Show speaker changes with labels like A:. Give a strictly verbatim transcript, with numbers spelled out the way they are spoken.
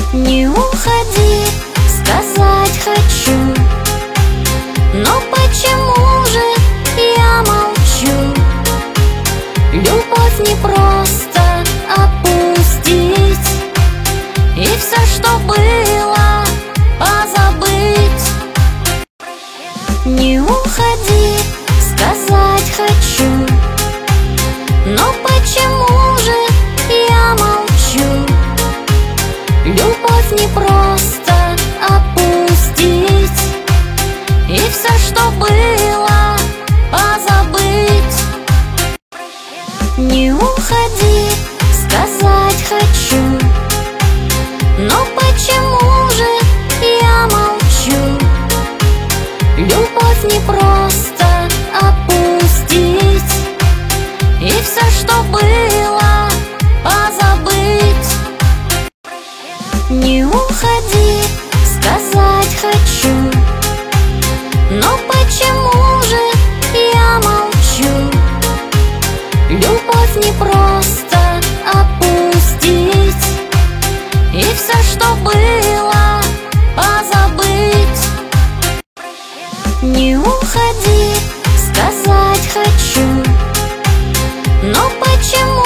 A: Не уходи, сказать хочу, но почему же я молчу? Любовь не просто отпустить и все, что было, позабыть. Не уходи, сказать хочу, но почему же я молчу? Любовь не просто отпустить и все, что было, позабыть. Не уходи, сказать хочу, но почему же я молчу? Любовь не просто отпустить и все, что было, позабыть. Не уходи, сказать хочу, но почему же я молчу? Любовь не просто отпустить и все, что было, позабыть. Не уходи, сказать хочу, но почему